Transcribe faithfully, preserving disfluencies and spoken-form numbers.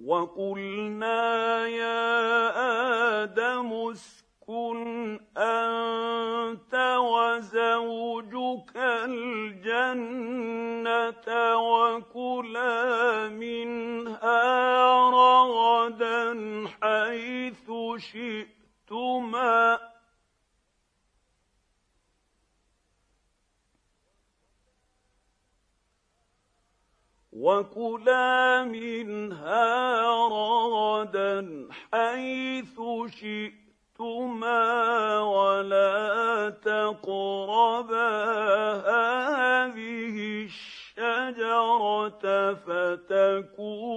وقلنا يا آدم اسكن أنت وزوجك الجنة وكلا منها رغدا حيث شئتما وكلا منها رغدا حيث شئتما ولا تقربا هذه الشجرة فتكونا